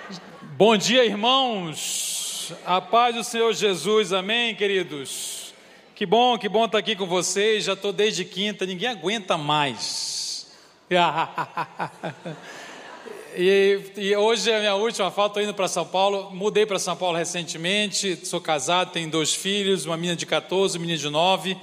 Bom dia, irmãos. A paz do Senhor Jesus, amém, queridos? Que bom estar aqui com vocês. Já estou desde quinta, ninguém aguenta mais. E hoje é a minha última fala. Estou indo para São Paulo. Mudei para São Paulo recentemente. Sou casado, tenho 2 filhos, uma menina de 14, um menino de 9.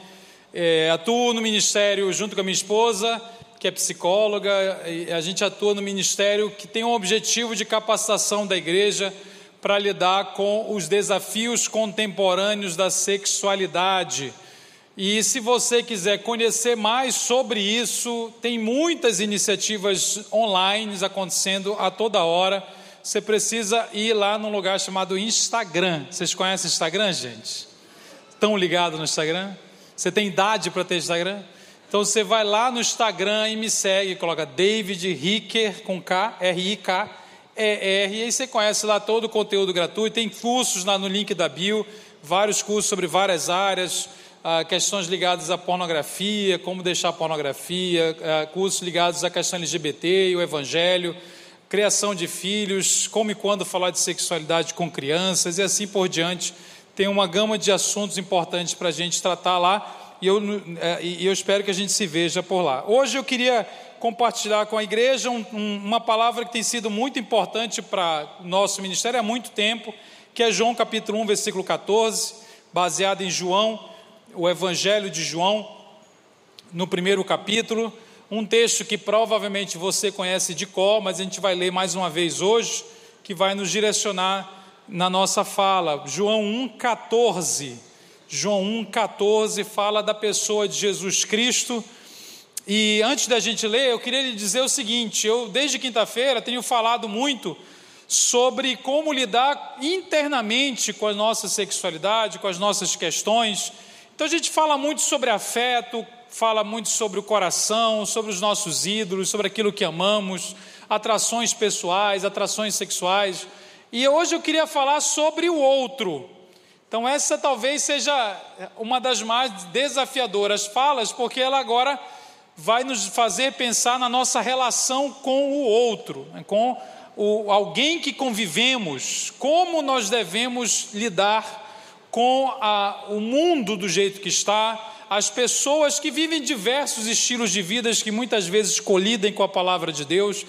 Atuo no ministério junto com a minha esposa, que é psicóloga, e a gente atua no ministério que tem um objetivo de capacitação da igreja para lidar com os desafios contemporâneos da sexualidade. E se você quiser conhecer mais sobre isso, tem muitas iniciativas online acontecendo a toda hora. Você precisa ir lá num lugar chamado Instagram. Vocês conhecem o Instagram, gente? Estão ligados no Instagram? Você tem idade para ter Instagram? Então você vai lá no Instagram e me segue, coloca David Ricker, com K, R-I-K-E-R, e aí você conhece lá todo o conteúdo gratuito. Tem cursos lá no link da bio, vários cursos sobre várias áreas, questões ligadas à pornografia, como deixar a pornografia, cursos ligados à questão LGBT e o evangelho, criação de filhos, como e quando falar de sexualidade com crianças e assim por diante. Tem uma gama de assuntos importantes para a gente tratar lá. E eu espero que a gente se veja por lá. Hoje eu queria compartilhar com a igreja uma palavra que tem sido muito importante para o nosso ministério há muito tempo, que é João capítulo 1, versículo 14, baseado em João, o Evangelho de João, no primeiro capítulo, um texto que provavelmente você conhece de cor, mas a gente vai ler mais uma vez hoje, que vai nos direcionar na nossa fala. João 1,14. João 1,14 fala da pessoa de Jesus Cristo. E antes da gente ler, eu queria lhe dizer o seguinte: eu desde quinta-feira tenho falado muito sobre como lidar internamente com a nossa sexualidade, com as nossas questões. Então a gente fala muito sobre afeto, fala muito sobre o coração, sobre os nossos ídolos, sobre aquilo que amamos, atrações pessoais, atrações sexuais. E hoje eu queria falar sobre o outro. Então essa talvez seja uma das mais desafiadoras falas, porque ela agora vai nos fazer pensar na nossa relação com o outro, com alguém que convivemos, como nós devemos lidar com o mundo do jeito que está, as pessoas que vivem diversos estilos de vida que muitas vezes colidem com a palavra de Deus.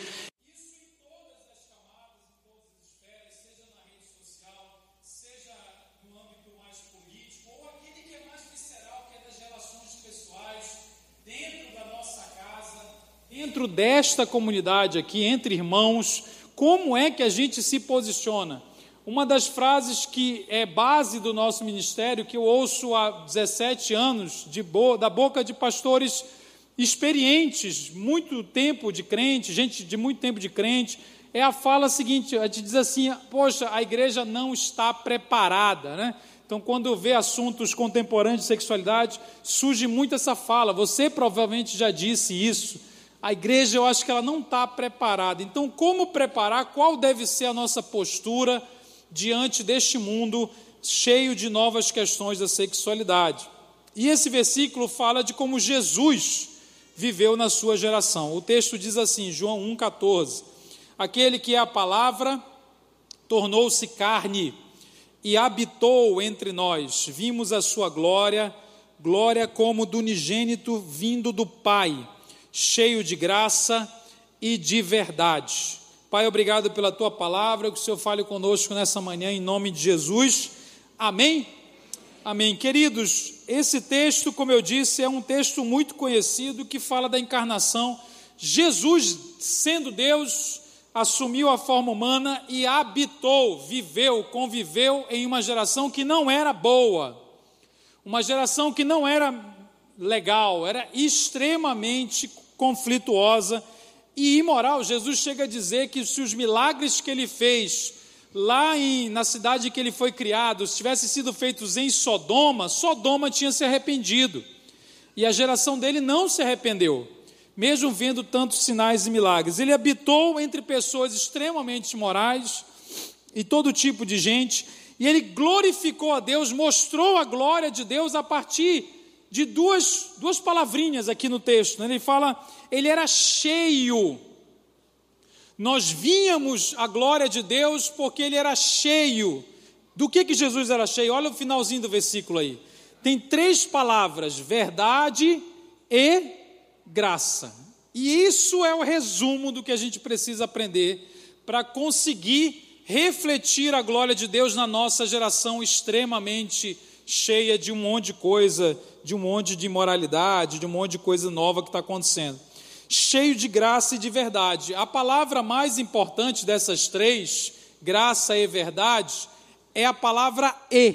Dentro desta comunidade aqui, entre irmãos, como é que a gente se posiciona? Uma das frases que é base do nosso ministério, que eu ouço há 17 anos, da boca de pastores experientes, muito tempo de crente, gente de muito tempo de crente, é a fala seguinte: a gente diz assim, poxa, a igreja não está preparada, né? Então, quando vê assuntos contemporâneos de sexualidade, surge muito essa fala. Você provavelmente já disse isso. A igreja, eu acho que ela não está preparada. Então, como preparar? Qual deve ser a nossa postura diante deste mundo cheio de novas questões da sexualidade? E esse versículo fala de como Jesus viveu na sua geração. O texto diz assim, João 1,14: aquele que é a palavra tornou-se carne e habitou entre nós. Vimos a sua glória, glória como do unigênito vindo do Pai, cheio de graça e de verdade. Pai, obrigado pela Tua palavra, que o Senhor fale conosco nessa manhã, em nome de Jesus. Amém? Amém. Queridos, esse texto, como eu disse, é um texto muito conhecido, que fala da encarnação. Jesus, sendo Deus, assumiu a forma humana e habitou, viveu, conviveu em uma geração que não era boa, uma geração que não era legal, era extremamente conflituosa e imoral. Jesus chega a dizer que se os milagres que ele fez lá na cidade que ele foi criado, se tivessem sido feitos em Sodoma, Sodoma tinha se arrependido. E a geração dele não se arrependeu, mesmo vendo tantos sinais e milagres. Ele habitou entre pessoas extremamente imorais e todo tipo de gente, e ele glorificou a Deus, mostrou a glória de Deus a partir de duas palavrinhas aqui no texto, né? Ele fala, ele era cheio. Nós víamos a glória de Deus porque Ele era cheio. Do que Jesus era cheio? Olha o finalzinho do versículo aí. Tem 3 palavras: verdade e graça. E isso é o resumo do que a gente precisa aprender para conseguir refletir a glória de Deus na nossa geração extremamente cheia de um monte de coisa, de um monte de imoralidade, de um monte de coisa nova que está acontecendo. Cheio de graça e de verdade. A palavra mais importante dessas 3, graça e verdade, é a palavra "e".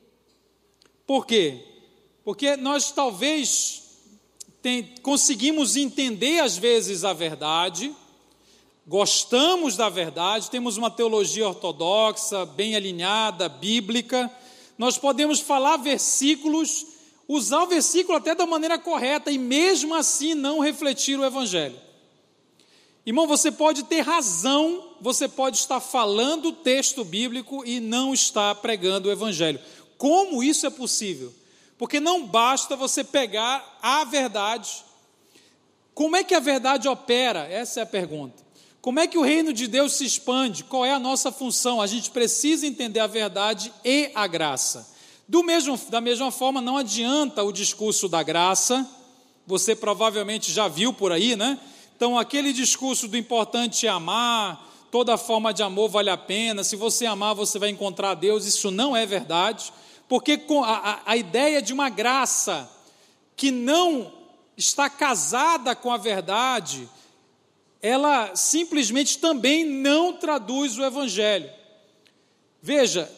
Por quê? Porque nós talvez conseguimos entender às vezes a verdade, gostamos da verdade, temos uma teologia ortodoxa, bem alinhada, bíblica, nós podemos falar versículos, usar o versículo até da maneira correta e mesmo assim não refletir o Evangelho. Irmão, você pode ter razão, você pode estar falando o texto bíblico e não estar pregando o Evangelho. Como isso é possível? Porque não basta você pegar a verdade. Como é que a verdade opera? Essa é a pergunta. Como é que o reino de Deus se expande? Qual é a nossa função? A gente precisa entender a verdade e a graça. Da mesma forma, não adianta o discurso da graça, você provavelmente já viu por aí, né? Então, aquele discurso do importante é amar, toda forma de amor vale a pena, se você amar você vai encontrar Deus, isso não é verdade, porque a ideia de uma graça que não está casada com a verdade, ela simplesmente também não traduz o Evangelho. Veja,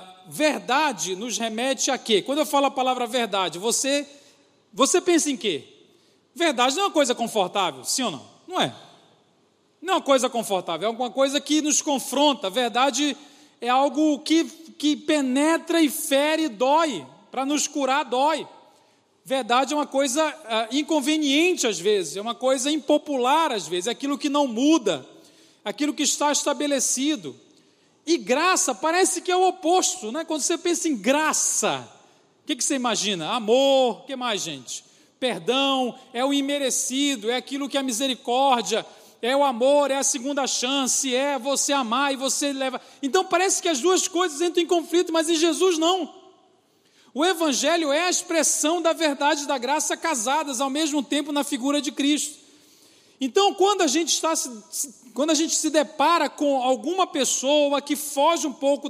verdade nos remete a quê? Quando eu falo a palavra verdade, você pensa em quê? Verdade não é uma coisa confortável, sim ou não? Não é. Não é uma coisa confortável, é alguma coisa que nos confronta. Verdade é algo que penetra e fere e dói. Para nos curar, dói. Verdade é uma coisa inconveniente às vezes, é uma coisa impopular às vezes, é aquilo que não muda, aquilo que está estabelecido. E graça parece que é o oposto, né? Quando você pensa em graça, o que você imagina? Amor, o que mais, gente? Perdão, é o imerecido, é aquilo que é a misericórdia, é o amor, é a segunda chance, é você amar e você leva. Então parece que as duas coisas entram em conflito, mas em Jesus não. O Evangelho é a expressão da verdade e da graça casadas ao mesmo tempo na figura de Cristo. Então, quando a gente se depara com alguma pessoa que foge um pouco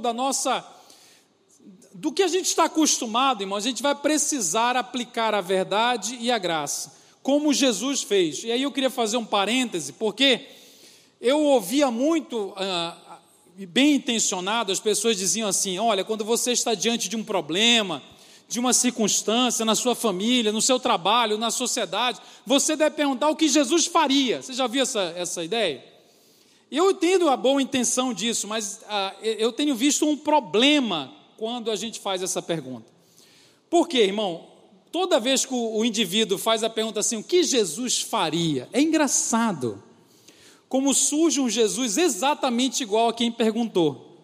do que a gente está acostumado, irmão, a gente vai precisar aplicar a verdade e a graça, como Jesus fez. E aí eu queria fazer um parêntese, porque eu ouvia muito, bem intencionado, as pessoas diziam assim: olha, quando você está diante de um problema, de uma circunstância na sua família, no seu trabalho, na sociedade, você deve perguntar o que Jesus faria. Você já viu essa ideia? Eu entendo a boa intenção disso, mas eu tenho visto um problema quando a gente faz essa pergunta. Por quê, irmão? Toda vez que o indivíduo faz a pergunta assim, o que Jesus faria? É engraçado como surge um Jesus exatamente igual a quem perguntou.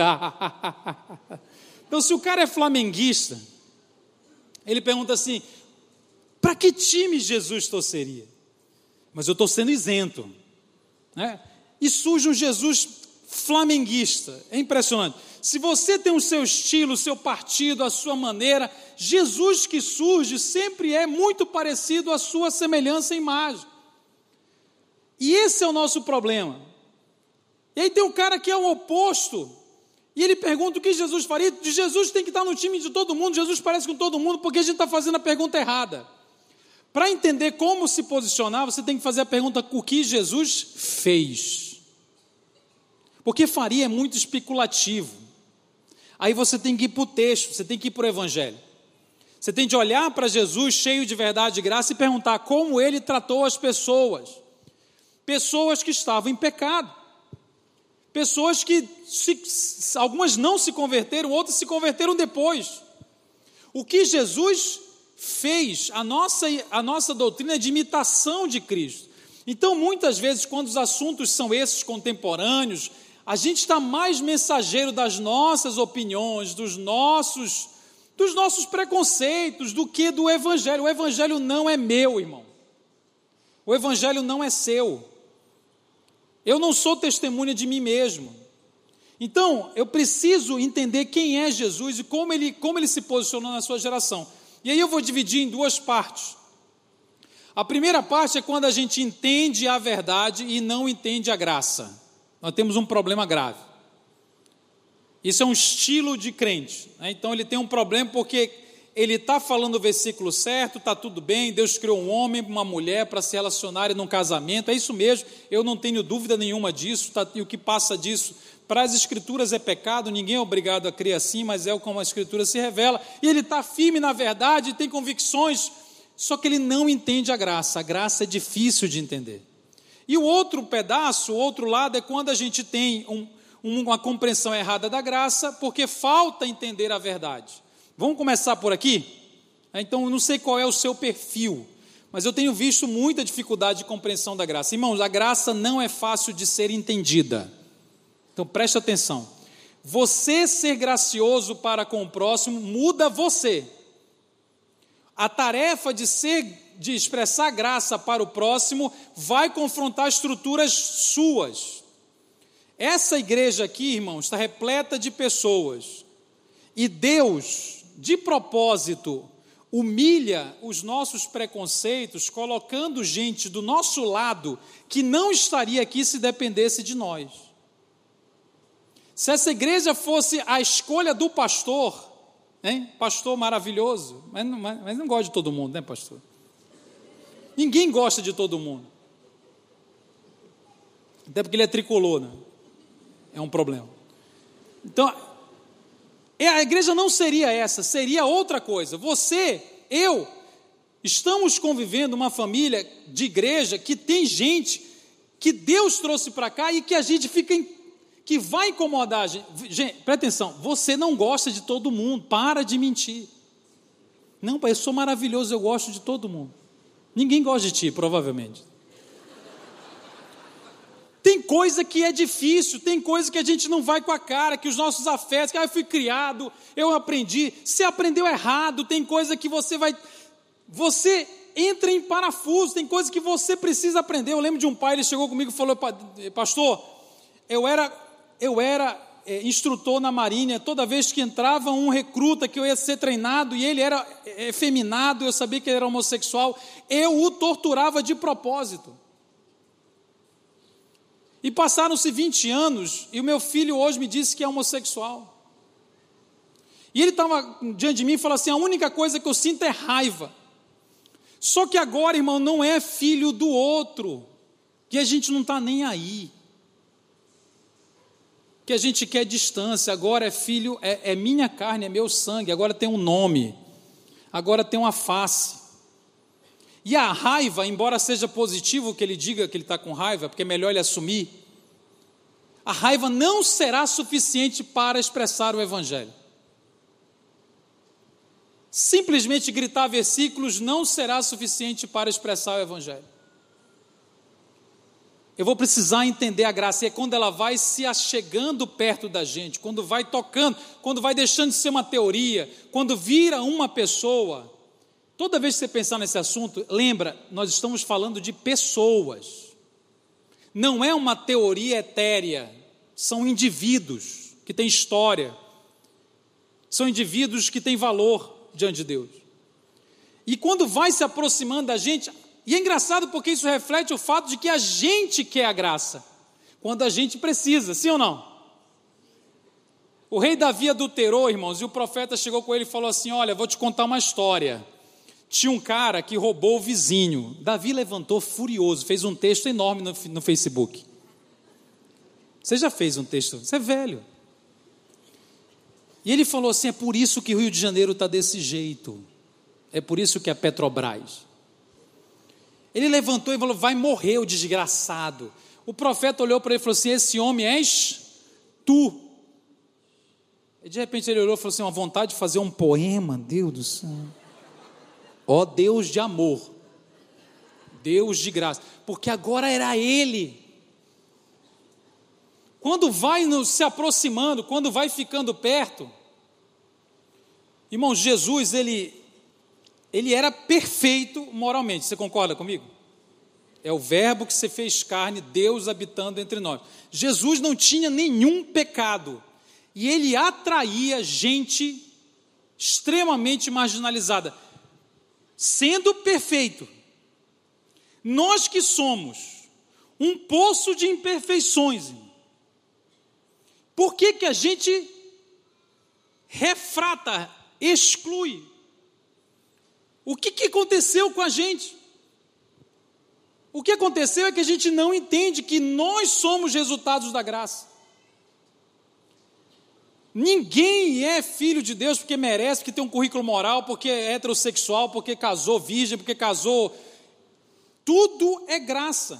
Então, se o cara é flamenguista, ele pergunta assim: para que time Jesus torceria? Mas eu estou sendo isento, né? E surge um Jesus flamenguista. É impressionante. Se você tem o seu estilo, o seu partido, a sua maneira, Jesus que surge sempre é muito parecido à sua semelhança e imagem. E esse é o nosso problema. E aí tem um cara que é o oposto, e ele pergunta o que Jesus faria. Jesus tem que estar no time de todo mundo, Jesus parece com todo mundo, porque a gente está fazendo a pergunta errada. Para entender como se posicionar, você tem que fazer a pergunta: o que Jesus fez? Porque faria é muito especulativo. Aí você tem que ir para o texto, você tem que ir para o Evangelho. Você tem de olhar para Jesus cheio de verdade e graça e perguntar como ele tratou as pessoas. Pessoas que estavam em pecado. Pessoas que, algumas não se converteram, outras se converteram depois. O que Jesus fez, a nossa doutrina é de imitação de Cristo. Então, muitas vezes, quando os assuntos são esses contemporâneos, a gente está mais mensageiro das nossas opiniões, dos nossos preconceitos, do que do Evangelho. O Evangelho não é meu, irmão. O Evangelho não é seu. Eu não sou testemunha de mim mesmo. Então, eu preciso entender quem é Jesus e como ele se posicionou na sua geração. E aí eu vou dividir em duas partes. A primeira parte é quando a gente entende a verdade e não entende a graça. Nós temos um problema grave. Isso é um estilo de crente, né? Então ele tem um problema porque ele está falando o versículo certo, está tudo bem, Deus criou um homem e uma mulher para se relacionarem num casamento, é isso mesmo, eu não tenho dúvida nenhuma disso, e o que passa disso para as escrituras é pecado, ninguém é obrigado a crer assim, mas é como a escritura se revela, e ele está firme na verdade, tem convicções, só que ele não entende a graça é difícil de entender. E o outro pedaço, o outro lado, é quando a gente tem uma compreensão errada da graça, porque falta entender a verdade. Vamos começar por aqui? Então, eu não sei qual é o seu perfil, mas eu tenho visto muita dificuldade de compreensão da graça. Irmãos, a graça não é fácil de ser entendida. Então, preste atenção. Você ser gracioso para com o próximo muda você. A tarefa de expressar graça para o próximo vai confrontar estruturas suas. Essa igreja aqui, irmãos, está repleta de pessoas. E Deus, de propósito, humilha os nossos preconceitos, colocando gente do nosso lado que não estaria aqui se dependesse de nós. Se essa igreja fosse a escolha do pastor, hein? Pastor maravilhoso, mas não gosta de todo mundo, né, pastor? Ninguém gosta de todo mundo. Até porque ele é tricolor, né? É um problema. Então, a igreja não seria essa, seria outra coisa. Você, eu, estamos convivendo uma família de igreja que tem gente que Deus trouxe para cá e que a gente que vai incomodar a gente. Gente, presta atenção, você não gosta de todo mundo, para de mentir. Não, pai, eu sou maravilhoso, eu gosto de todo mundo. Ninguém gosta de ti, provavelmente. Tem coisa que é difícil, tem coisa que a gente não vai com a cara, que os nossos afetos, que eu fui criado, eu aprendi. Se aprendeu errado, tem coisa que você entra em parafuso, tem coisa que você precisa aprender. Eu lembro de um pai, ele chegou comigo e falou: pastor, eu era instrutor na marinha, toda vez que entrava um recruta que eu ia ser treinado, e ele era efeminado, eu sabia que ele era homossexual, eu o torturava de propósito. E passaram-se 20 anos, e o meu filho hoje me disse que é homossexual. E ele estava diante de mim e falou assim: a única coisa que eu sinto é raiva. Só que agora, irmão, não é filho do outro, que a gente não está nem aí. Que a gente quer distância, agora é filho, é minha carne, é meu sangue, agora tem um nome, agora tem uma face. E a raiva, embora seja positivo que ele diga que ele está com raiva, porque é melhor ele assumir, a raiva não será suficiente para expressar o Evangelho. Simplesmente gritar versículos não será suficiente para expressar o Evangelho. Eu vou precisar entender a graça, e é quando ela vai se achegando perto da gente, quando vai tocando, quando vai deixando de ser uma teoria, quando vira uma pessoa. Toda vez que você pensar nesse assunto, lembra, nós estamos falando de pessoas. Não é uma teoria etérea, são indivíduos que têm história, são indivíduos que têm valor diante de Deus. E quando vai se aproximando da gente, e é engraçado porque isso reflete o fato de que a gente quer a graça, quando a gente precisa, sim ou não? O rei Davi adulterou, irmãos, e o profeta chegou com ele e falou assim: olha, vou te contar uma história. Tinha um cara que roubou o vizinho. Davi levantou furioso, fez um texto enorme no Facebook. Você já fez um texto? Você é velho. E ele falou assim: é por isso que o Rio de Janeiro está desse jeito. É por isso que a Petrobras. Ele levantou e falou: vai morrer o desgraçado. O profeta olhou para ele e falou assim: esse homem és tu. E de repente ele olhou e falou assim: uma vontade de fazer um poema, Deus do céu. Ó Deus de amor, Deus de graça, porque agora era ele. Quando vai se aproximando, quando vai ficando perto, irmãos, Jesus, ele era perfeito moralmente, você concorda comigo? é o verbo que se fez carne, Deus habitando entre nós. Jesus não tinha nenhum pecado, e ele atraía gente extremamente marginalizada, sendo perfeito. Nós que somos um poço de imperfeições, por que a gente refrata, exclui? O que aconteceu com a gente? O que aconteceu é que a gente não entende que nós somos resultados da graça. Ninguém é filho de Deus porque merece, porque tem um currículo moral, porque é heterossexual, porque casou virgem, porque casou. Tudo é graça.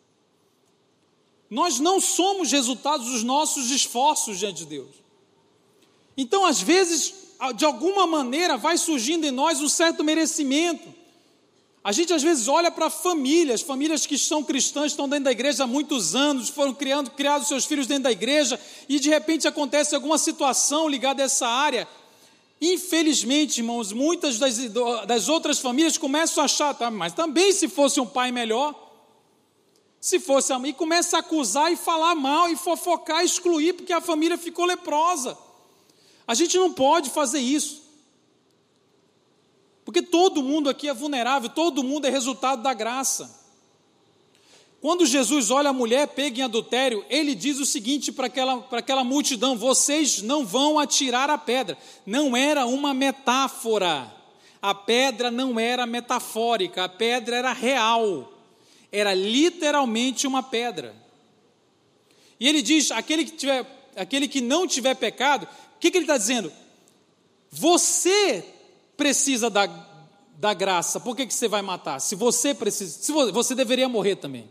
Nós não somos resultados dos nossos esforços diante de Deus. Então, às vezes, de alguma maneira, vai surgindo em nós um certo merecimento. A gente, às vezes, olha para famílias que são cristãs, estão dentro da igreja há muitos anos, foram criados seus filhos dentro da igreja, e de repente acontece alguma situação ligada a essa área. Infelizmente, irmãos, muitas das outras famílias começam a achar, tá, mas também se fosse um pai melhor, se fosse a mãe, começa a acusar e falar mal, e fofocar, excluir, porque a família ficou leprosa. A gente não pode fazer isso. Porque todo mundo aqui é vulnerável, todo mundo é resultado da graça. Quando Jesus olha a mulher pega em adultério, ele diz o seguinte para aquela multidão: vocês não vão atirar a pedra. Não era uma metáfora, a pedra não era metafórica, a pedra era real, era literalmente uma pedra. E ele diz, aquele que não tiver pecado, o que ele está dizendo? Você precisa da graça, por que você vai matar? Se você precisa, você deveria morrer também.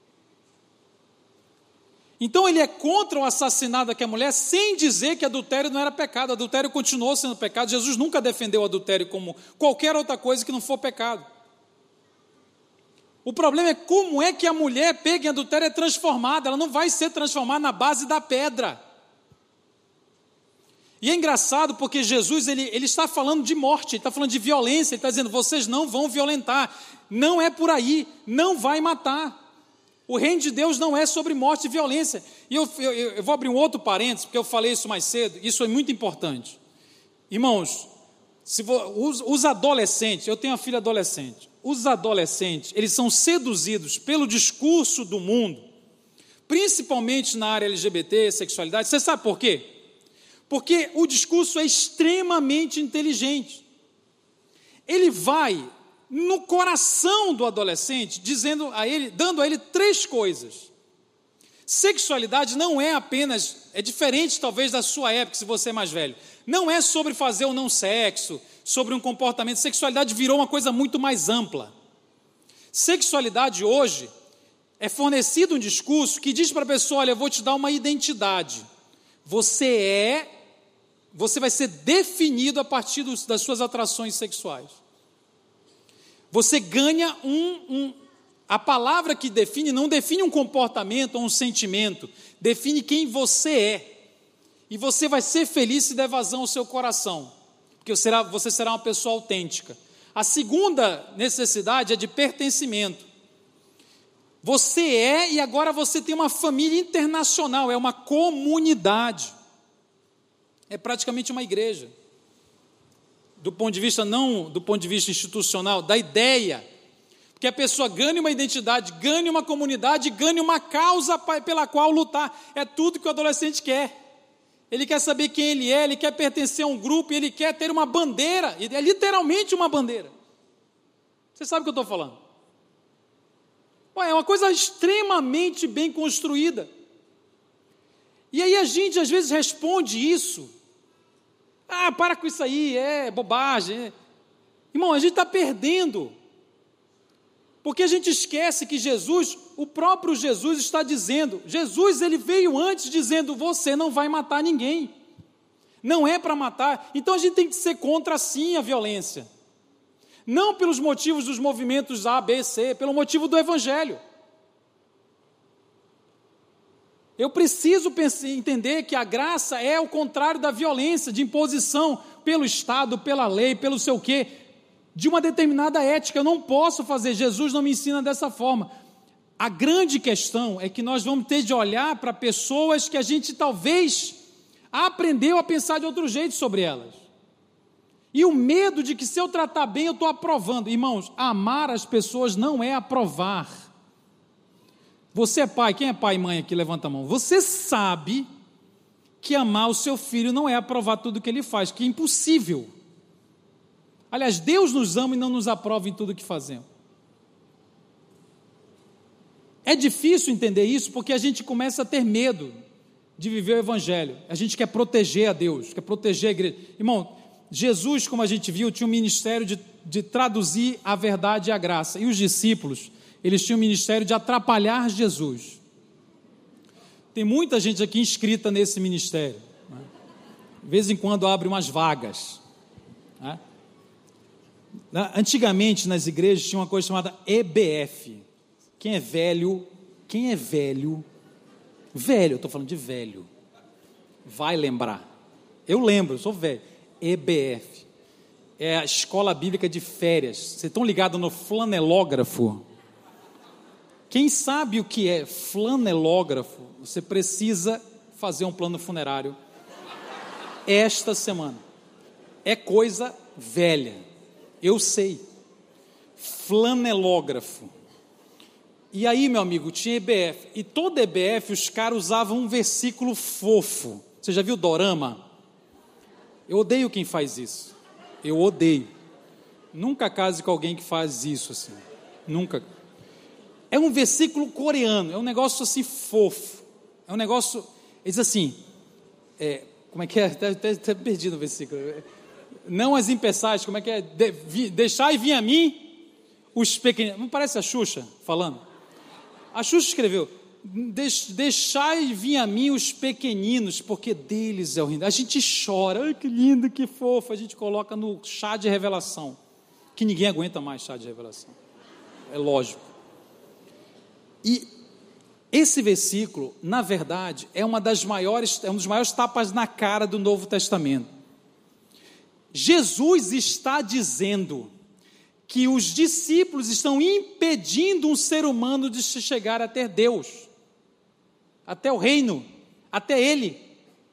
Então ele é contra o assassinato daquela mulher, sem dizer que adultério não era pecado. Adultério continuou sendo pecado. Jesus nunca defendeu o adultério como qualquer outra coisa que não for pecado. O problema é como é que a mulher pega em adultério é transformada. Ela não vai ser transformada na base da pedra. E é engraçado porque Jesus ele está falando de morte, ele está falando de violência, ele está dizendo, vocês não vão violentar, não é por aí, não vai matar. O reino de Deus não é sobre morte e violência. E eu vou abrir um outro parênteses, porque eu falei isso mais cedo, isso é muito importante. Irmãos, os adolescentes, eu tenho uma filha adolescente, os adolescentes, eles são seduzidos pelo discurso do mundo, principalmente na área LGBT, sexualidade. Você sabe por quê? Porque o discurso é extremamente inteligente. Ele vai no coração do adolescente, dando a ele três coisas. Sexualidade não é apenas, é diferente talvez da sua época, se você é mais velho. Não é sobre fazer ou não sexo, sobre um comportamento. Sexualidade virou uma coisa muito mais ampla. Sexualidade hoje é fornecido um discurso que diz para a pessoa, olha, eu vou te dar uma identidade. Você vai ser definido a partir das suas atrações sexuais. Você ganha a palavra que define, não define um comportamento ou um sentimento, define quem você é. E você vai ser feliz se der vazão ao seu coração, porque você será uma pessoa autêntica. A segunda necessidade é de pertencimento. Você é, e agora você tem uma família internacional, é uma comunidade. É praticamente uma igreja. Do ponto de vista, não do ponto de vista institucional, da ideia. Porque a pessoa ganha uma identidade, ganha uma comunidade, ganha uma causa pela qual lutar. É tudo que o adolescente quer. Ele quer saber quem ele quer pertencer a um grupo, ele quer ter uma bandeira. É literalmente uma bandeira. Você sabe o que eu estou falando? É uma coisa extremamente bem construída. E aí a gente às vezes responde isso. Para com isso aí, é bobagem. Irmão, a gente está perdendo. Porque a gente esquece que Jesus, o próprio Jesus está dizendo, Jesus ele veio antes dizendo, você não vai matar ninguém. Não é para matar. Então a gente tem que ser contra sim a violência. Não pelos motivos dos movimentos A, B, C, pelo motivo do Evangelho. Eu preciso entender que a graça é o contrário da violência, de imposição pelo Estado, pela lei, pelo seu quê, de uma determinada ética. Eu não posso fazer, Jesus não me ensina dessa forma. a grande questão é que nós vamos ter de olhar para pessoas que a gente talvez aprendeu a pensar de outro jeito sobre elas. E o medo de que se eu tratar bem eu estou aprovando. Irmãos, amar as pessoas não é aprovar. Você é pai, quem é pai e mãe aqui? Levanta a mão. Você sabe que amar o seu filho não é aprovar tudo que ele faz, que é impossível. Aliás, Deus nos ama e não nos aprova em tudo que fazemos. É difícil entender isso porque a gente começa a ter medo de viver o Evangelho. A gente quer proteger a Deus, quer proteger a igreja. Irmão, Jesus, como a gente viu, tinha um ministério de traduzir a verdade e a graça. E os discípulos, eles tinham o ministério de atrapalhar Jesus. Tem muita gente aqui inscrita nesse ministério. Né? De vez em quando abre umas vagas. Né? Antigamente, nas igrejas, tinha uma coisa chamada EBF. Quem é velho? Quem é velho? Velho, eu estou falando de velho. Vai lembrar. Eu lembro, eu sou velho. EBF. É a Escola Bíblica de Férias. Vocês estão ligados no flanelógrafo? Quem sabe o que é flanelógrafo, você precisa fazer um plano funerário esta semana. É coisa velha. Eu sei. Flanelógrafo. E aí, meu amigo, tinha EBF. E toda EBF, os caras usavam um versículo fofo. Você já viu Dorama? Eu odeio quem faz isso. Eu odeio. Nunca case com alguém que faz isso assim. Nunca. É um versículo coreano. É um negócio assim fofo. É um negócio... Ele diz assim... como é que é? Até perdido o versículo. Não as impeçais. Como é que é? Deixai vir a mim os pequeninos. Não parece a Xuxa falando? A Xuxa escreveu: deixai vir a mim os pequeninos, porque deles é o reino. A gente chora, ai que lindo, que fofo. A gente coloca no chá de revelação, que ninguém aguenta mais chá de revelação, é lógico. E esse versículo, na verdade, é um dos maiores tapas na cara do Novo Testamento. Jesus está dizendo que os discípulos estão impedindo um ser humano de se chegar até Deus, até o reino, até Ele.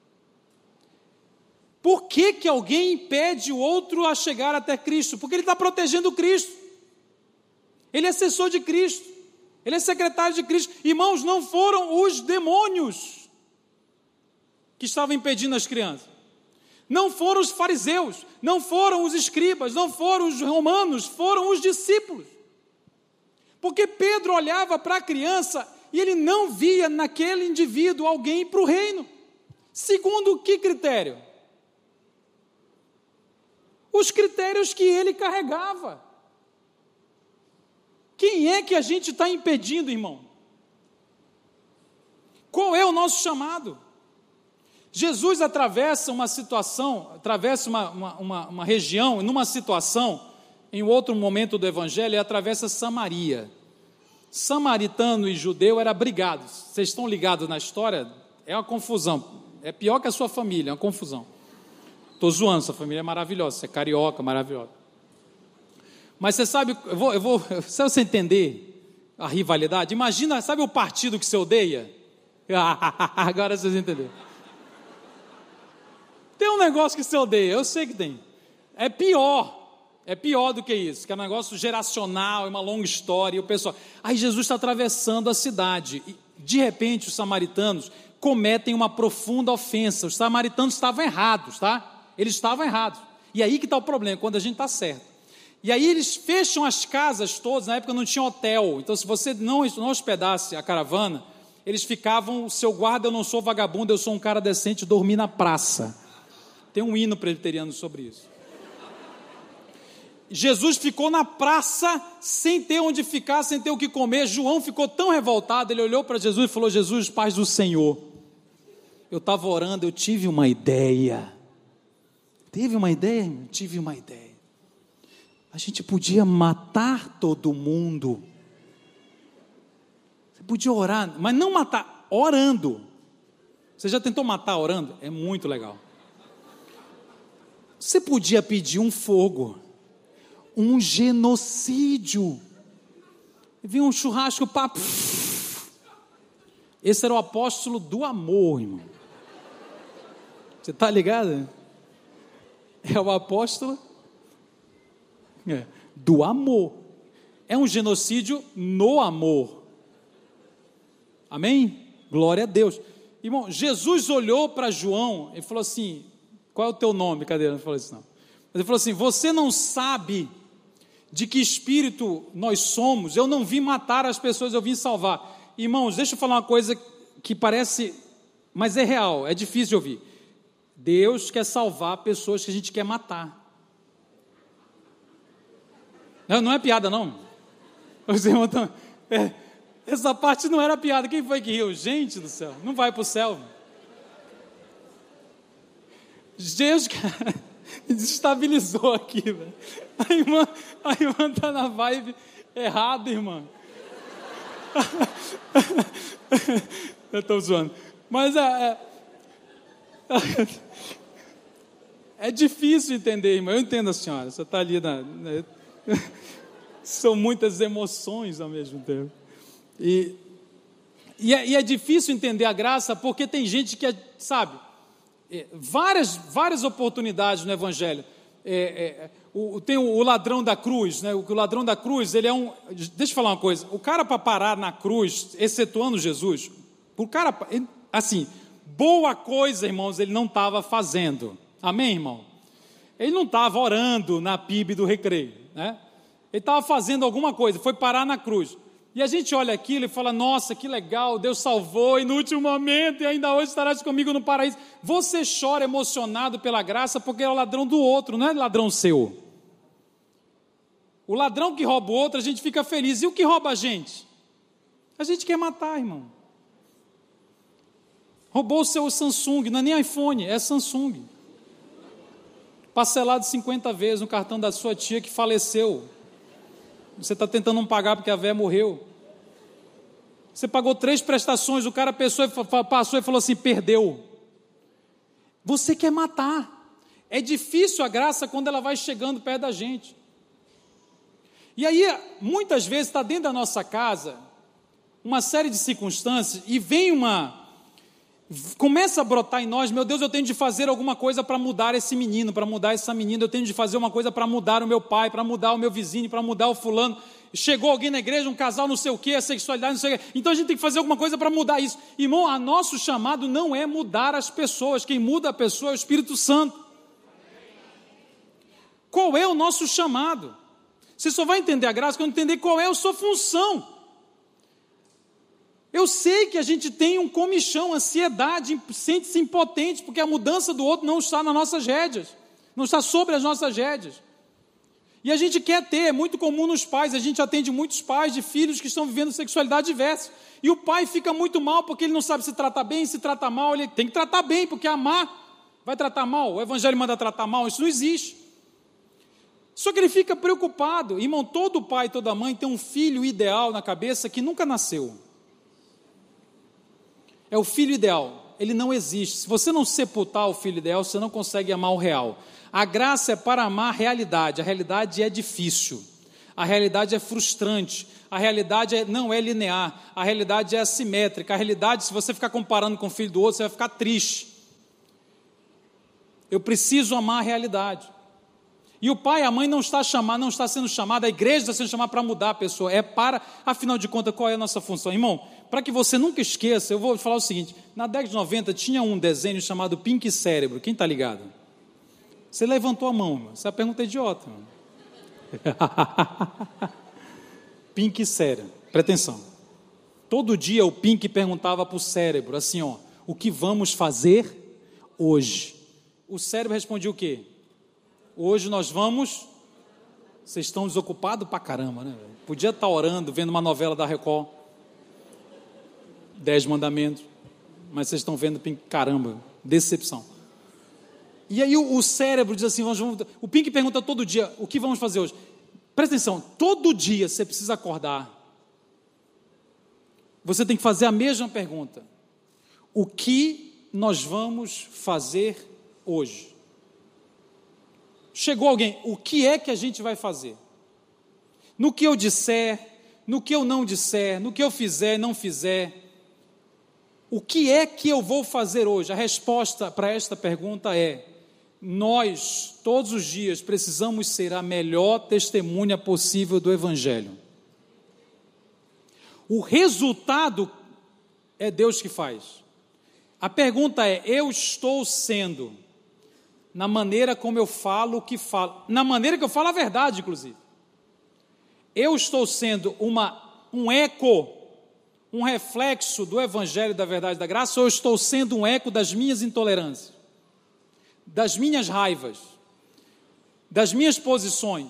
Por que alguém impede o outro a chegar até Cristo? Porque ele está protegendo Cristo. Ele é assessor de Cristo. Ele é secretário de Cristo. Irmãos, não foram os demônios que estavam impedindo as crianças. Não foram os fariseus, não foram os escribas, não foram os romanos, foram os discípulos. Porque Pedro olhava para a criança e ele não via naquele indivíduo alguém para o reino. Segundo que critério? Os critérios que ele carregava. Quem é que a gente está impedindo, irmão? Qual é o nosso chamado? Jesus atravessa uma situação, atravessa uma região, numa situação, em outro momento do Evangelho, ele atravessa Samaria. Samaritano e judeu eram brigados. Vocês estão ligados na história? É uma confusão. É pior que a sua família, é uma confusão. Estou zoando, sua família é maravilhosa, você é carioca, maravilhosa. Mas você sabe, se você entender a rivalidade, imagina, sabe o partido que você odeia? Agora vocês entenderam. Tem um negócio que você odeia, eu sei que tem. É pior do que isso, que é um negócio geracional, é uma longa história, e o pessoal... Aí Jesus está atravessando a cidade, e de repente os samaritanos cometem uma profunda ofensa. Os samaritanos estavam errados, tá? Eles estavam errados. E aí que está o problema, quando a gente está certo. E aí eles fecham as casas todas, na época não tinha hotel, então se você não hospedasse a caravana, eles ficavam, seu guarda, eu não sou vagabundo, eu sou um cara decente, dormi na praça. Tem um hino presbiteriano sobre isso. Jesus ficou na praça, sem ter onde ficar, sem ter o que comer. João ficou tão revoltado, ele olhou para Jesus e falou: Jesus, paz do Senhor, eu estava orando, eu tive uma ideia. Tive uma ideia? Tive uma ideia. A gente podia matar todo mundo. Você podia orar, mas não matar, orando. Você já tentou matar orando? É muito legal. Você podia pedir um fogo, um genocídio. vinha um churrasco, papo. Esse era o apóstolo do amor, irmão. Você está ligado? É o apóstolo do amor. É um genocídio no amor. Amém? Glória a Deus. Irmão, Jesus olhou para João e falou assim: qual é o teu nome? Cadê? Ele não falou isso não. Mas ele falou assim: você não sabe de que espírito nós somos? Eu não vim matar as pessoas, eu vim salvar. Irmãos, deixa eu falar uma coisa que parece, mas é real, é difícil de ouvir. Deus quer salvar pessoas que a gente quer matar. Não é piada não. Essa parte não era piada. Quem foi que riu? Gente do céu, não vai para o céu. Deus desestabilizou aqui, velho. A irmã está na vibe errada, irmã. Eu estou zoando. Mas é difícil entender, irmã. Eu entendo a senhora. Você está ali são muitas emoções ao mesmo tempo. E é difícil entender a graça, porque tem gente que, sabe, várias oportunidades no Evangelho. Tem o ladrão da cruz, né? O ladrão da cruz, ele é um... Deixa eu falar uma coisa. O cara, para parar na cruz, excetuando Jesus, o cara, assim, boa coisa, irmãos, ele não estava fazendo. Amém, irmão? Ele não estava orando na PIB do recreio, né? Ele estava fazendo alguma coisa, foi parar na cruz. E a gente olha aquilo e fala: nossa, que legal, Deus salvou, e no último momento, e ainda hoje estarás comigo no paraíso. Você chora emocionado pela graça, porque é o ladrão do outro, não é ladrão seu. O ladrão que rouba o outro, a gente fica feliz. E o que rouba a gente? A gente quer matar, irmão. Roubou o seu Samsung, não é nem iPhone, é Samsung. Parcelado 50 vezes no cartão da sua tia que faleceu. Você está tentando não pagar porque a véia morreu. Você pagou 3 prestações, o cara passou e falou assim: perdeu. Você quer matar. É difícil a graça quando ela vai chegando perto da gente. E aí, muitas vezes, está dentro da nossa casa uma série de circunstâncias e começa a brotar em nós: meu Deus, eu tenho de fazer alguma coisa para mudar esse menino, para mudar essa menina, eu tenho de fazer uma coisa para mudar o meu pai, para mudar o meu vizinho, para mudar o fulano. Chegou alguém na igreja, um casal não sei o que, a sexualidade não sei o que, então a gente tem que fazer alguma coisa para mudar isso. Irmão, nosso chamado não é mudar as pessoas, quem muda a pessoa é o Espírito Santo. Qual é o nosso chamado? Você só vai entender a graça quando entender qual é a sua função. Eu sei que a gente tem um comichão, ansiedade, sente-se impotente, porque a mudança do outro não está nas nossas rédeas, não está sobre as nossas rédeas. E a gente quer ter, é muito comum nos pais, a gente atende muitos pais de filhos que estão vivendo sexualidade diversa, e o pai fica muito mal, porque ele não sabe se trata bem, se trata mal, ele tem que tratar bem, porque amar vai tratar mal, o Evangelho manda tratar mal, isso não existe. Só que ele fica preocupado, irmão, todo pai, toda mãe tem um filho ideal na cabeça que nunca nasceu. É o filho ideal, ele não existe. Se você não sepultar o filho ideal, você não consegue amar o real. A graça é para amar a realidade é difícil, a realidade é frustrante, a realidade não é linear, a realidade é assimétrica, a realidade, se você ficar comparando com o filho do outro, você vai ficar triste. Eu preciso amar a realidade. E o pai e a mãe não está sendo chamado, a igreja está sendo chamada para mudar a pessoa, afinal de contas, qual é a nossa função? Irmão, para que você nunca esqueça, eu vou falar o seguinte: na década de 90 tinha um desenho chamado Pink Cérebro, quem está ligado? Você levantou a mão, irmão. Essa pergunta é idiota, irmão. Pink Cérebro, presta atenção. Todo dia o Pink perguntava para o cérebro, assim, ó: o que vamos fazer hoje? O cérebro respondia o quê? Hoje nós vamos... Vocês estão desocupados pra caramba, né? Podia estar orando, vendo uma novela da Record, 10 mandamentos, mas vocês estão vendo Pink, caramba, decepção. E aí o cérebro diz assim, o Pink pergunta todo dia: o que vamos fazer hoje? Presta atenção, todo dia você precisa acordar, você tem que fazer a mesma pergunta: o que nós vamos fazer hoje? Chegou alguém, o que é que a gente vai fazer? No que eu disser, no que eu não disser, no que eu fizer e não fizer. O que é que eu vou fazer hoje? A resposta para esta pergunta é: nós, todos os dias, precisamos ser a melhor testemunha possível do Evangelho. O resultado é Deus que faz. A pergunta é: eu estou sendo, na maneira como eu falo o que falo, na maneira que eu falo a verdade, inclusive, eu estou sendo um eco, um reflexo do Evangelho, da verdade, da graça, ou eu estou sendo um eco das minhas intolerâncias, das minhas raivas, das minhas posições?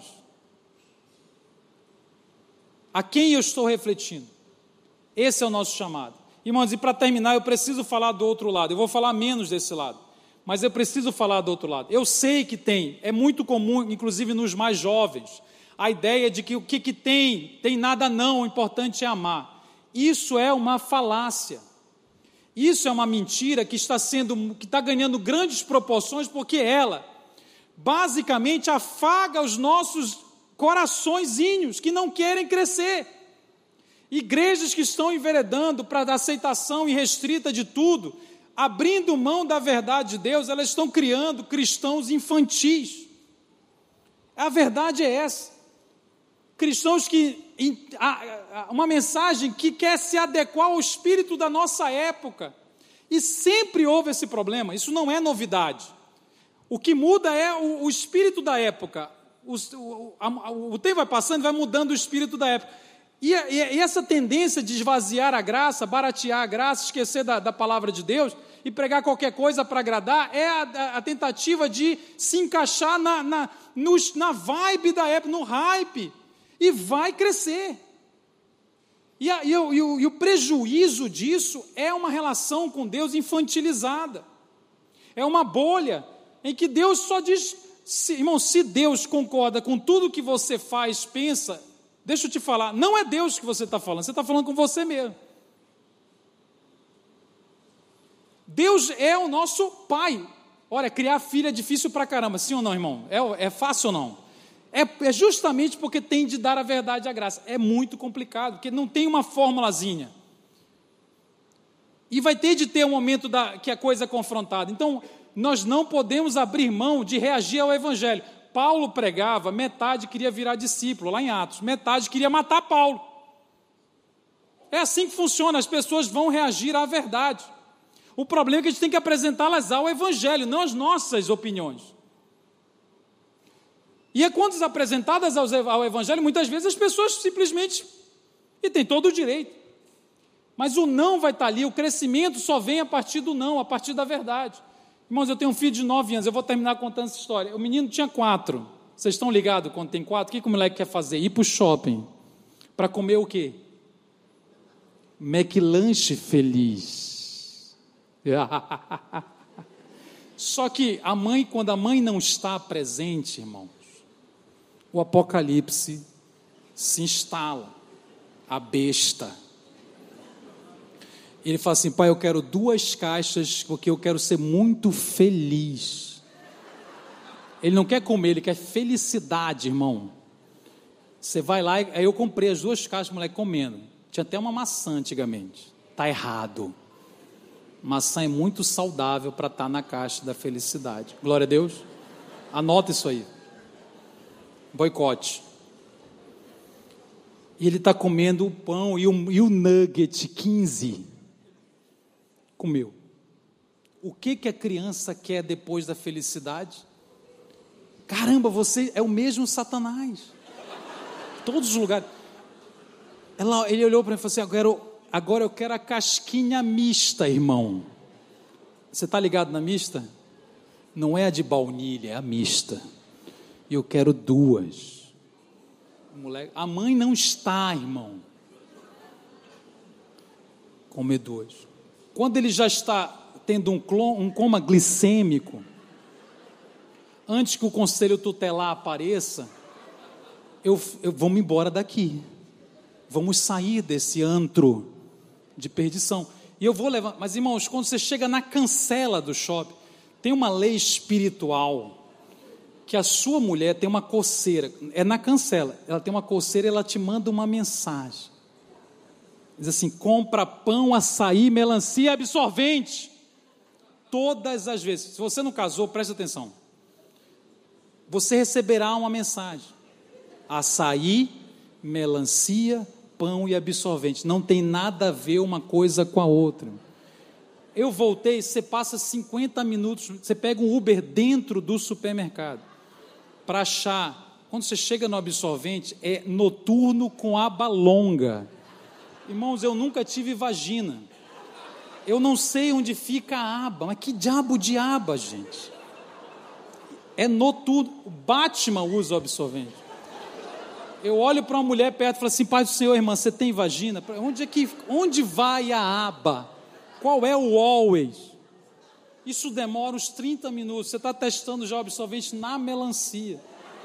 A quem eu estou refletindo? Esse é o nosso chamado. Irmãos, e para terminar, eu preciso falar do outro lado. Eu vou falar menos desse lado, mas eu preciso falar do outro lado. Eu sei que é muito comum, inclusive nos mais jovens, a ideia de que o que tem nada não, o importante é amar. Isso é uma falácia. Isso é uma mentira que está ganhando grandes proporções, porque ela basicamente afaga os nossos coraçõezinhos que não querem crescer. Igrejas que estão enveredando para a aceitação irrestrita de tudo, abrindo mão da verdade de Deus, elas estão criando cristãos infantis. A verdade é essa. Cristãos uma mensagem que quer se adequar ao espírito da nossa época. E sempre houve esse problema, isso não é novidade. O que muda é o espírito da época. O tempo vai passando e vai mudando o espírito da época. E essa tendência de esvaziar a graça, baratear a graça, esquecer da palavra de Deus e pregar qualquer coisa para agradar, é a tentativa de se encaixar na vibe da época, no hype, e vai crescer. E o prejuízo disso é uma relação com Deus infantilizada. É uma bolha em que Deus só diz, irmão, se Deus concorda com tudo que você faz, pensa, deixa eu te falar, não é Deus que você está falando com você mesmo. Deus é o nosso Pai. Olha, criar filho é difícil pra caramba, sim ou não, irmão? É fácil ou não? É justamente porque tem de dar a verdade e a graça. É muito complicado, porque não tem uma formulazinha. E vai ter de ter um momento que a coisa é confrontada. Então, nós não podemos abrir mão de reagir ao Evangelho. Paulo pregava, metade queria virar discípulo, lá em Atos, metade queria matar Paulo. É assim que funciona, as pessoas vão reagir à verdade. O problema é que a gente tem que apresentá-las ao Evangelho, não às nossas opiniões. E é quando apresentadas ao Evangelho, muitas vezes as pessoas simplesmente, e tem todo o direito, mas o não vai estar ali, o crescimento só vem a partir do não, a partir da verdade. Irmãos, eu tenho um filho de 9 anos, eu vou terminar contando essa história. O menino tinha 4, vocês estão ligados quando tem 4? O que o moleque quer fazer? Ir para o shopping, para comer o quê? McLanche feliz. Só que quando a mãe não está presente, irmãos, o apocalipse se instala, a besta. Ele fala assim: pai, eu quero 2 caixas, porque eu quero ser muito feliz. Ele não quer comer, ele quer felicidade, irmão. Você vai lá, aí eu comprei as 2 caixas, o moleque comendo. Tinha até uma maçã antigamente. Está errado. Maçã é muito saudável para estar na caixa da felicidade. Glória a Deus. Anota isso aí. Boicote. E ele está comendo o pão e o nugget 15. Comeu. O que a criança quer depois da felicidade? Caramba, você é o mesmo Satanás. Todos os lugares. Ele olhou para mim e falou assim: agora eu quero a casquinha mista, irmão. Você está ligado na mista? Não é a de baunilha, é a mista. E eu quero 2. Moleque, a mãe não está, irmão. Comer 2. Quando ele já está tendo um coma glicêmico, antes que o conselho tutelar apareça, vamos embora daqui. Vamos sair desse antro de perdição. E eu vou levar. Mas, irmãos, quando você chega na cancela do shopping, tem uma lei espiritual que a sua mulher tem uma coceira, é na cancela, ela tem uma coceira e ela te manda uma mensagem. Diz assim: compra pão, açaí, melancia, absorvente. Todas as vezes. Se você não casou, preste atenção. Você receberá uma mensagem: açaí, melancia, pão e absorvente. Não tem nada a ver uma coisa com a outra. Eu voltei, você passa 50 minutos, você pega um Uber dentro do supermercado para achar. Quando você chega no absorvente, é noturno com aba longa. Irmãos, eu nunca tive vagina. Eu não sei onde fica a aba. Mas que diabo de aba, gente? É noturno. O Batman usa o absorvente. Eu olho para uma mulher perto e falo assim: Pai do Senhor, irmã, você tem vagina? Onde vai a aba? Qual é o always? Isso demora uns 30 minutos. Você está testando já o absorvente na melancia.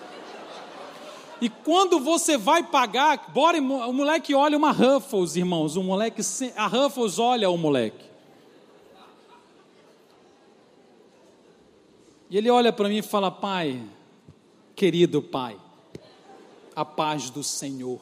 E quando você vai pagar, bora, o moleque olha uma Ruffles, irmãos. A Ruffles olha o moleque. E ele olha para mim e fala: pai, querido pai, a paz do Senhor.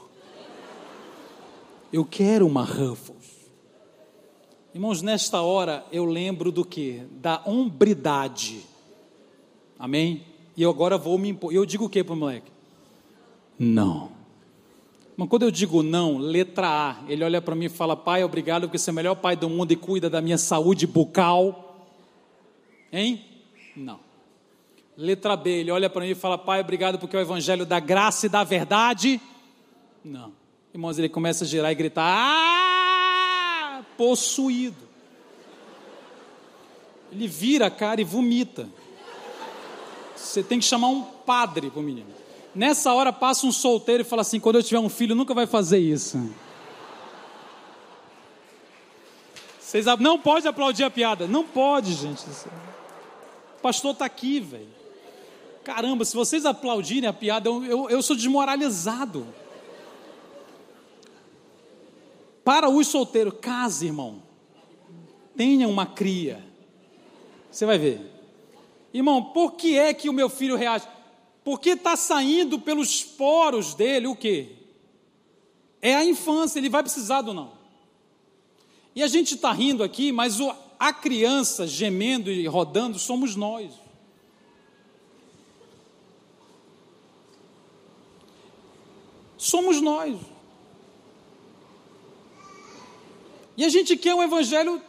Eu quero uma Ruffles. Irmãos, nesta hora eu lembro do quê? Da hombridade. Amém? E eu agora vou me impor. Eu digo o quê para o moleque? Não. Mas quando eu digo não, letra A, ele olha para mim e fala: pai, obrigado porque você é o melhor pai do mundo e cuida da minha saúde bucal. Hein? Não. Letra B, ele olha para mim e fala: pai, obrigado porque é o evangelho da graça e da verdade. Não. Irmãos, ele começa a girar e gritar: ah, possuído. Ele vira a cara e vomita. Você tem que chamar um padre para o menino. Nessa hora passa um solteiro e fala assim: quando eu tiver um filho nunca vai fazer isso. Vocês não pode aplaudir a piada. Não pode, gente. O pastor está aqui, velho. Caramba, se vocês aplaudirem a piada, eu sou desmoralizado. Para os solteiros, case, irmão. Tenha uma cria. Você vai ver. Irmão, por que é que o meu filho reage? Porque está saindo pelos poros dele o quê? É a infância, ele vai precisar do não. E a gente está rindo aqui, mas a criança gemendo e rodando somos nós. Somos nós. E a gente quer um evangelho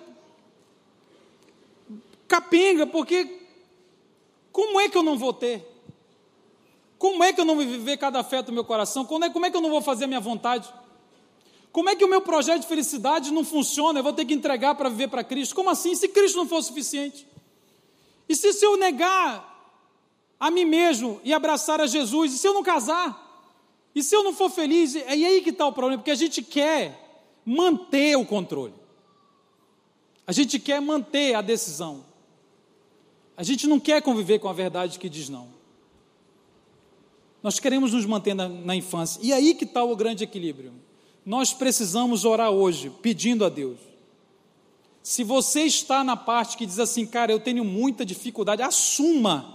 capenga, porque como é que eu não vou ter? Como é que eu não vou viver cada afeto do meu coração? Como é que eu não vou fazer a minha vontade? Como é que o meu projeto de felicidade não funciona? Eu vou ter que entregar para viver para Cristo. Como assim? Se Cristo não for suficiente? E se eu negar a mim mesmo e abraçar a Jesus? E se eu não casar? E se eu não for feliz? É aí que está o problema, porque a gente quer manter o controle. A gente quer manter a decisão. A gente não quer conviver com a verdade que diz não. Nós queremos nos manter na infância. E aí que está o grande equilíbrio. Nós precisamos orar hoje, pedindo a Deus. Se você está na parte que diz assim: cara, eu tenho muita dificuldade, assuma.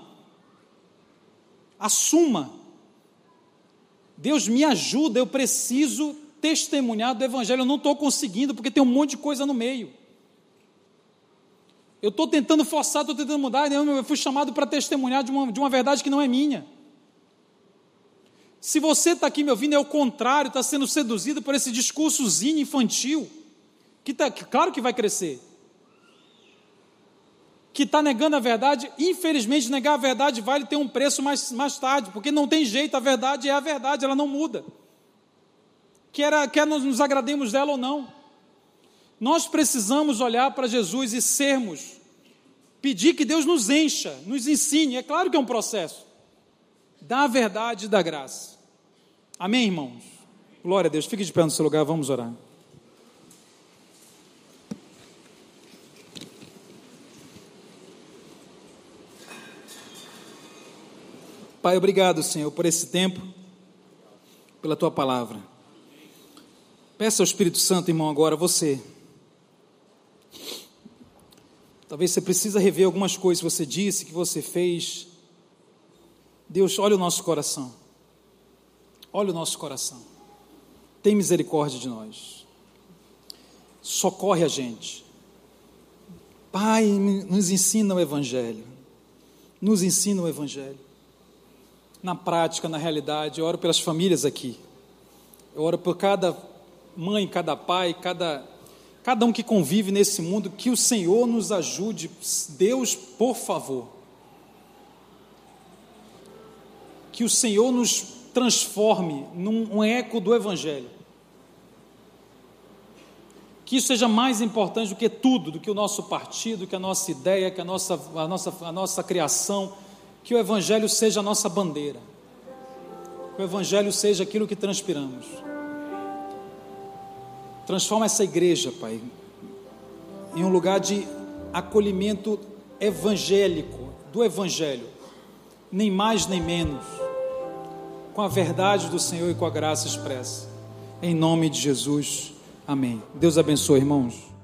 Assuma. Deus me ajuda, eu preciso testemunhar do evangelho. Eu não estou conseguindo, porque tem um monte de coisa no meio. Eu estou tentando forçar, estou tentando mudar. Eu fui chamado para testemunhar de uma verdade que não é minha. Se você está aqui me ouvindo, é o contrário, está sendo seduzido por esse discursozinho infantil, que claro que vai crescer, que está negando a verdade. Infelizmente, negar a verdade vai ter um preço mais tarde, porque não tem jeito, a verdade é a verdade, ela não muda, quer nos agrademos dela ou não. Nós precisamos olhar para Jesus e pedir que Deus nos encha, nos ensine. É claro que é um processo da verdade e da graça. Amém, irmãos? Glória a Deus. Fique de pé no seu lugar, vamos orar. Pai, obrigado, Senhor, por esse tempo, pela Tua palavra. Peça ao Espírito Santo, irmão, agora você. Talvez você precisa rever algumas coisas que você disse, que você fez. Deus, olha o nosso coração. Olha o nosso coração. Tem misericórdia de nós. Socorre a gente. Pai, nos ensina o Evangelho. Nos ensina o Evangelho. Na prática, na realidade, eu oro pelas famílias aqui. Eu oro por cada mãe, cada pai, cada um que convive nesse mundo, que o Senhor nos ajude. Deus, por favor. Que o Senhor nos transforme num eco do Evangelho. Que isso seja mais importante do que tudo, do que o nosso partido, que a nossa ideia, que a nossa criação. Que o Evangelho seja a nossa bandeira. Que o Evangelho seja aquilo que transpiramos. Transforma essa igreja, Pai, em um lugar de acolhimento evangélico, do Evangelho. Nem mais nem menos. Com a verdade do Senhor e com a graça expressa. Em nome de Jesus. Amém. Deus abençoe, irmãos.